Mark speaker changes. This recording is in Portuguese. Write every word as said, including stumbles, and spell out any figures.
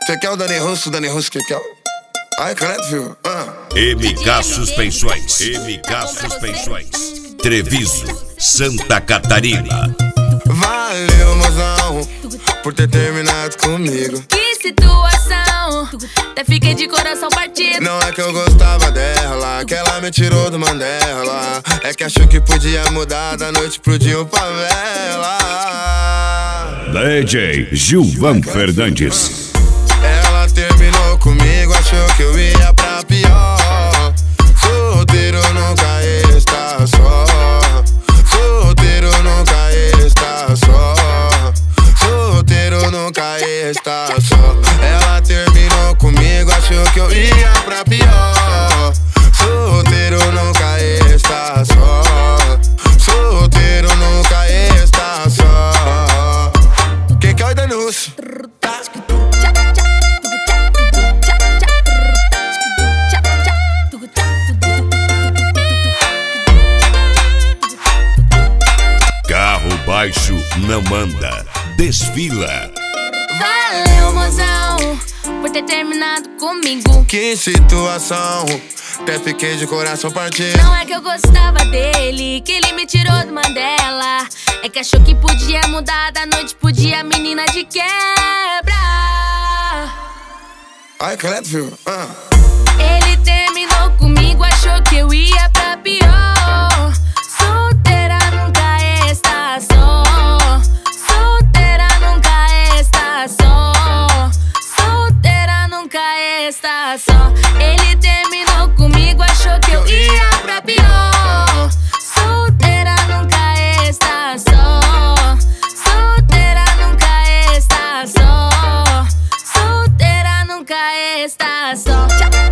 Speaker 1: Você quer o Dani Russo, o Dani Russo que quer? Ai, credo, filho. Ah.
Speaker 2: M K Suspensões, M K Suspensões, Treviso, Santa Catarina.
Speaker 1: Valeu, mozão, por ter terminado comigo.
Speaker 3: Que situação, até fiquei de coração partido.
Speaker 1: Não é que eu gostava dela, que ela me tirou do Mandela. É que achou que podia mudar da noite pro dia o favela.
Speaker 4: D J Gilvan Fernandes.
Speaker 1: Ela terminou comigo, achou que eu ia pra pior. Solteiro nunca está só. Solteiro nunca está só. Solteiro nunca está só. Ela terminou comigo, achou que eu ia pra pior. Solteiro nunca está só. Solteiro nunca está só. Quem quer o Dani Russo?
Speaker 2: Carro baixo não anda, desfila.
Speaker 3: Valeu, mozão, por ter terminado comigo.
Speaker 1: Que situação, até fiquei de coração partido.
Speaker 3: Não é que eu gostava dele, que ele me tirou do Mandela. É que achou que podia mudar da noite pro dia, menina de quebra.
Speaker 1: Ai, credo, filho. Ah.
Speaker 3: Ele terminou comigo, achou que eu ia pra pior. Solteira nunca está só. Solteira nunca está só. Solteira nunca está só. Ele terminou comigo, achou que eu ia pra pior. Solteira nunca está só. Solteira nunca está só. Solteira nunca está só.